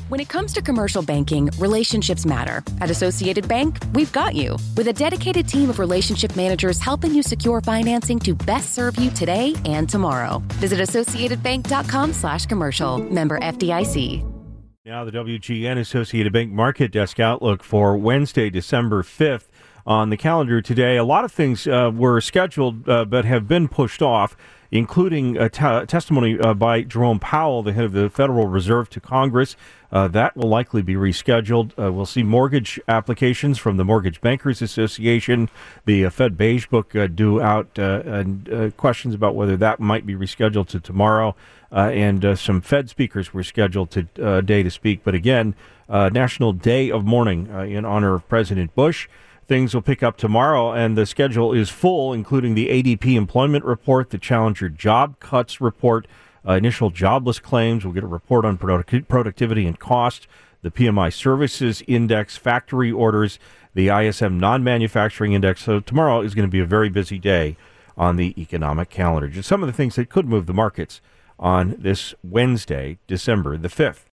When it comes to commercial banking, relationships matter. At Associated Bank, we've got you. With a dedicated team of relationship managers helping you secure financing to best serve you today and tomorrow. Visit associatedbank.com/commercial. Member FDIC. Now the WGN Associated Bank Market Desk Outlook for Wednesday, December 5th. On the calendar today, a lot of things were scheduled but have been pushed off, including a testimony by Jerome Powell, the head of the Federal Reserve, to Congress. That will likely be rescheduled. We'll see mortgage applications from the Mortgage Bankers Association, the Fed Beige Book due out, and questions about whether that might be rescheduled to tomorrow. And some Fed speakers were scheduled today to speak. But again, National Day of Mourning in honor of President Bush. Things will pick up tomorrow, and the schedule is full, including the ADP employment report, the Challenger job cuts report, initial jobless claims. We'll get a report on productivity and cost, the PMI services index, factory orders, the ISM non-manufacturing index. So tomorrow is going to be a very busy day on the economic calendar. Just some of the things that could move the markets on this Wednesday, December the 5th.